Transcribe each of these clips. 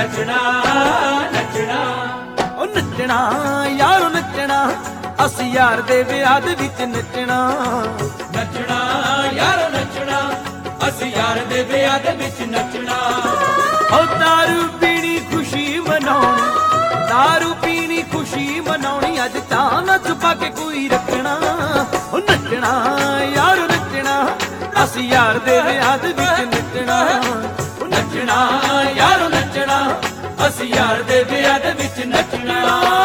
ਨੱਚਣਾ ਨੱਚਣਾ ਉਹ ਨੱਚਣਾ ਯਾਰੋ ਨੱਚਣਾ ਅਸੀਂ ਯਾਰ ਦੇ ਵਿਆਹ ਦੇ ਵਿੱਚ ਨੱਚਣਾ ਨੱਚਣਾ ਯਾਰੋ ਨੱਚਣਾ ਅਸੀਂ ਯਾਰ ਦੇ ਵਿਆਹ ਦੇ ਵਿੱਚ ਨੱਚਣਾ ਉਹ ਦਾਰੂ ਪੀਣੀ ਖੁਸ਼ੀ ਮਨਾਉਣੀ ਦਾਰੂ ਪੀਣੀ ਖੁਸ਼ੀ ਮਨਾਉਣੀ ਅੱਜ ਤਾਂ ਨਾ ਛੁਪਾ ਕੇ ਕੋਈ ਰੱਖਣਾ ਉਹ ਨੱਚਣਾ ਯਾਰੋ ਨੱਚਣਾ ਅਸੀਂ ਯਾਰ ਦੇ ਵਿਆਹ ਦੇ ਵਿੱਚ ਨੱਚਣਾ ਉਹ ਨੱਚਣਾ ਯਾਰੋ ਨੱਚਣਾ ਅਸੀਂ ਯਾਰ ਦੇ ਵਿਆਹ ਦੇ ਵਿੱਚ ਨੱਚਣਾ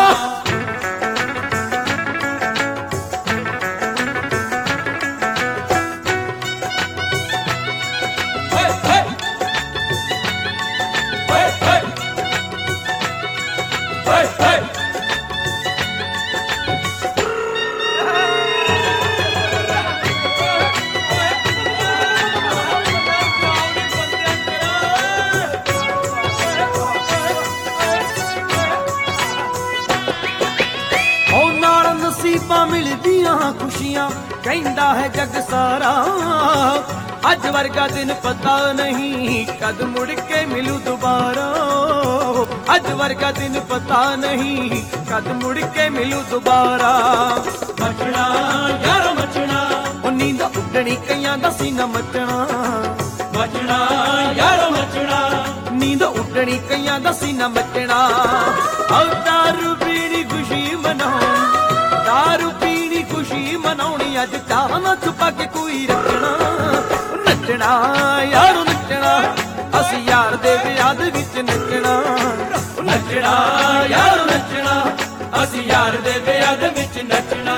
ਨਸੀਬਾਂ ਮਿਲਦੀਆਂ ਖੁਸ਼ੀਆਂ ਕਹਿੰਦਾ ਹੈ ਜੱਗ ਸਾਰਾ ਅੱਜ ਵਰਗਾ ਦਿਨ ਪਤਾ ਨਹੀਂ ਕਦ ਮੁੜ ਕੇ ਮਿਲੂ ਦੁਬਾਰਾ ਅੱਜ ਵਰਗਾ ਦਿਨ ਪਤਾ ਨਹੀਂ ਕਦ ਮੁੜ ਕੇ ਮਿਲੂ ਦੁਬਾਰਾ ਮੱਚਣਾ ਯਾਰੋ ਮੱਚਣਾ ਉਹ ਨੀਂਦ ਉੱਡਣੀ ਕਈਆਂ ਦਾ ਸੀਨਾ ਮੱਚਣਾ ਮੱਚਣਾ ਯਾਰੋ ਮੱਚਣਾ ਨੀਂਦ ਉੱਡਣੀ ਕਈਆਂ ਦਾ ਸੀਨਾ ਮੱਚਣਾ ਉਹ ਦਾਰੂ ਪੀਣੀ ਖੁਸ਼ੀ ਮਨਾਉਣੀ ਦਾਰੂ ਪੀਣੀ ਖੁਸ਼ੀ ਮਨਾਉਣੀ ਅੱਜ ਤਾਂ ਨਾ ਛੁਪਾ ਕੇ ਕੋਈ ਰੱਖਣਾ ਨੱਚਣਾ ਯਾਰੋ ਨੱਚਣਾ ਅਸੀਂ ਯਾਰ ਦੇ ਵਿਆਹ ਦੇ ਵਿੱਚ ਨੱਚਣਾ ਨੱਚਣਾ ਯਾਰੋ ਨੱਚਣਾ ਅਸੀਂ ਯਾਰ ਦੇ ਵਿਆਹ ਦੇ ਵਿੱਚ ਨੱਚਣਾ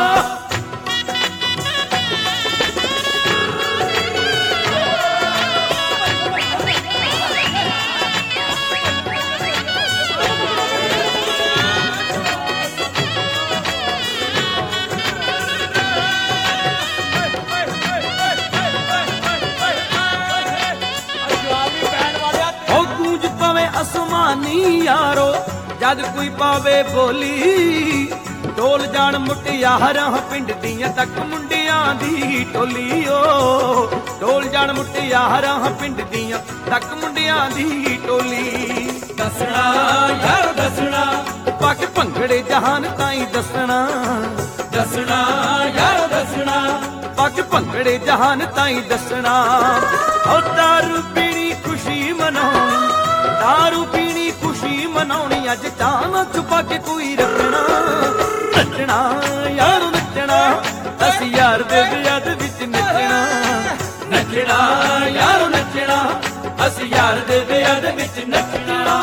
ਅਸਮਾਨੀ ਯਾਰੋ ਜਦ ਕੋਈ ਪਾਵੇ ਬੋਲੀ ਢੋਲ ਜਾਣ ਮੁਟਿਆਰਾਂ ਪਿੰਡ ਦੀਆਂ ਤੱਕ ਮੁੰਡਿਆਂ ਦੀ ਟੋਲੀ ਓ ਢੋਲ ਜਾਣ ਮੁਟਿਆਰਾਂ ਪਿੰਡ ਦੀਆਂ ਤੱਕ ਮੁੰਡਿਆਂ ਦੀ ਟੋਲੀ ਦੱਸਣਾ ਯਾਰੋ ਦੱਸਣਾ ਪੱਕ ਭੰਗੜੇ ਜਹਾਨ ਤਾਈਂ ਦੱਸਣਾ ਦੱਸਣਾ ਯਾਰੋ ਦੱਸਣਾ ਪੱਕ ਭੰਗੜੇ ਜਹਾਨ ਤਾਈਂ ਦੱਸਣਾ ਉਹ ਦਾਰੂ ਪੀਣੀ ਖੁਸ਼ੀ ਮਨਾਉਣੀ ਦਾਰੂ ਪੀਣੀ ਖੁਸ਼ੀ ਮਨਾਉਣੀ ਅੱਜ ਤਾਂ ਨਾ ਛੁਪਾ ਕੇ ਕੋਈ ਰੱਖਣਾ ਨੱਚਣਾ ਯਾਰੋ ਨੱਚਣਾ ਅਸੀਂ ਯਾਰ ਦੇ ਵਿਆਹ ਦੇ ਵਿੱਚ ਨੱਚਣਾ ਨੱਚਣਾ ਯਾਰੋ ਨੱਚਣਾ ਅਸੀਂ ਯਾਰ ਦੇ ਵਿਆਹ ਦੇ ਵਿੱਚ ਨੱਚਣਾ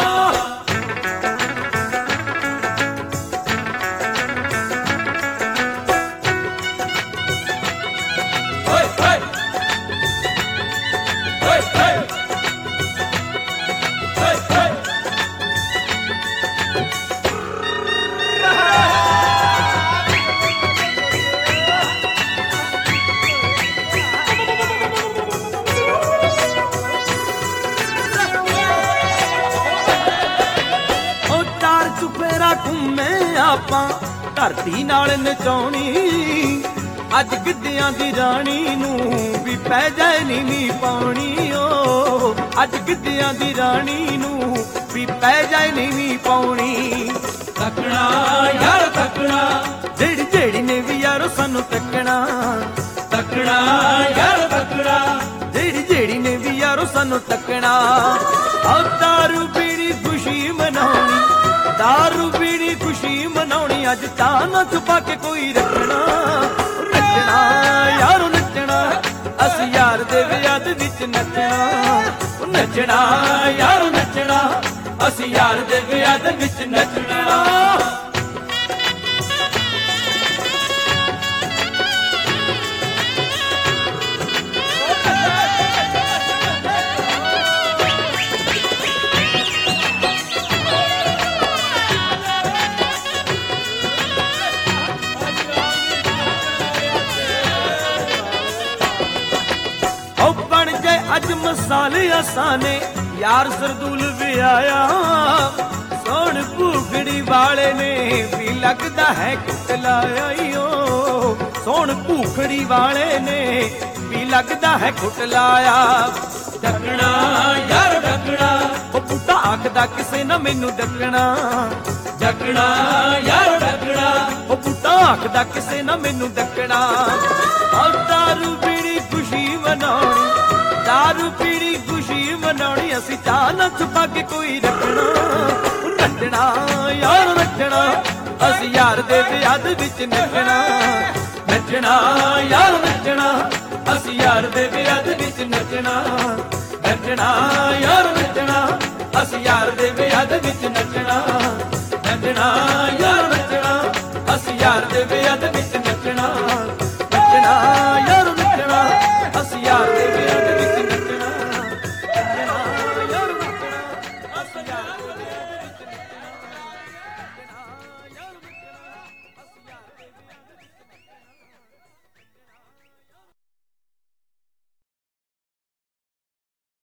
ਘੁੰਮੇ ਆਪਾਂ ਧਰਤੀ ਨਾਲ ਨਚਾਉਣੀ ਅੱਜ ਗਿੱਧਿਆਂ ਦੀ ਰਾਣੀ ਨੂੰ ਵੀ ਪੈ ਜਾਏ ਨੀਵੀਂ ਪਾਉਣੀ ਓ ਅੱਜ ਗਿੱਧਿਆਂ ਦੀ ਰਾਣੀ ਨੂੰ ਵੀ ਪੈ ਜਾਏ ਨੀਵੀਂ ਪਾਉਣੀ ਤੱਕਣਾ ਯਾਰ ਤੱਕਣਾ ਜਿਹੜੀ ਜਿਹੜੀ ਨੇ ਵੀ ਯਾਰੋ ਸਾਨੂੰ ਤੱਕਣਾ ਤੱਕਣਾ ਯਾਰ ਤੱਕਣਾ ਜਿਹੜੀ ਜਿਹੜੀ ਨੇ ਵੀ ਯਾਰੋ ਸਾਨੂੰ ਤੱਕਣਾ ਆ ਦਾਰੂ ਪੀਣੀ ਖੁਸ਼ੀ ਮਨਾਉਣੀ ਦਾਰੂ ਪੀਣੀ ਖੁਸ਼ੀ ਮਨਾਉਣੀ ਅੱਜ ਤਾਂ ਨਾ ਛੁਪਾ ਕੇ ਕੋਈ ਰੱਖਣਾ ਨੱਚਣਾ ਯਾਰੋ ਨੱਚਣਾ ਅਸੀਂ ਯਾਰ ਦੇ ਵਿਆਹ ਦੇ ਵਿੱਚ ਨੱਚਣਾ ਨੱਚਣਾ ਯਾਰੋ ਨੱਚਣਾ ਅਸੀਂ ਯਾਰ ਦੇ ਵਿਆਹ ਦੇ ਵਿੱਚ ਨੱਚਣਾ ਅੱਜ ਮਸਾਲੇ ਆਸਾਨੇ ਯਾਰ ਸਰਦੂਲ ਵੀ ਆਇਆ ਸੋਹਣ ਭੂਖੜੀ ਵਾਲੇ ਨੇ ਵੀ ਲੱਗਦਾ ਹੈ ਕੁੱਟਲਾਇਆ ਓ ਸੋਹਣ ਭੂਖੜੀ ਵਾਲੇ ਨੇ ਵੀ ਲੱਗਦਾ ਹੈ ਕੁੱਟਲਾਇਆ ਢੱਕਣਾ ਯਾਰ ਢੱਕਣਾ ਉਹ ਬੁੱਢਾ ਆਖਦਾ ਕਿਸੇ ਨਾ ਮੈਨੂੰ ਡੱਕਣਾ, ਡੱਕਣਾ ਯਾਰੋ ਡੱਕਣਾ, ਉਹ ਬੂਟਾ ਆਖਦਾ ਕਿਸੇ ਨਾ ਮੈਨੂੰ ਡੱਕਣਾ। ਔਰ ਦਾਰੂ ਪੀਣੀ ਖੁਸ਼ੀ ਮਨਾਉਣੀ, ਦਾਰੂ ਪੀਣੀ ਖੁਸ਼ੀ ਮਨਾਉਣੀ, ਅਸੀਂ ਚਾਹ ਨਾ ਛੁਪਾ ਕੇ ਕੋਈ ਰੱਖਣਾ। ਨੱਚਣਾ ਯਾਰ ਨੱਚਣਾ, ਅਸੀਂ ਯਾਰ ਦੇ ਵਿਆਹ ਦੇ ਵਿੱਚ ਨੱਚਣਾ। ਨੱਚਣਾ ਯਾਰ ਨੱਚਣਾ, ਅਸੀਂ ਯਾਰ ਦੇ ਵਿਆਹ ਦੇ ਵਿੱਚ ਨੱਚਣਾ। ਨੱਚਣਾ ਯਾਰ ਨੱਚਣਾ, ਅਸੀਂ ਯਾਰ ਦੇ ਵਿਆਹ ਦੇ ਵਿੱਚ ਨੱਚਣਾ। ਨੱਚਣਾ ਯਾਰ ਨੱਚਣਾ, ਅਸੀਂ ਯਾਰ ਦੇ ਵਿਆਹ ਦੇ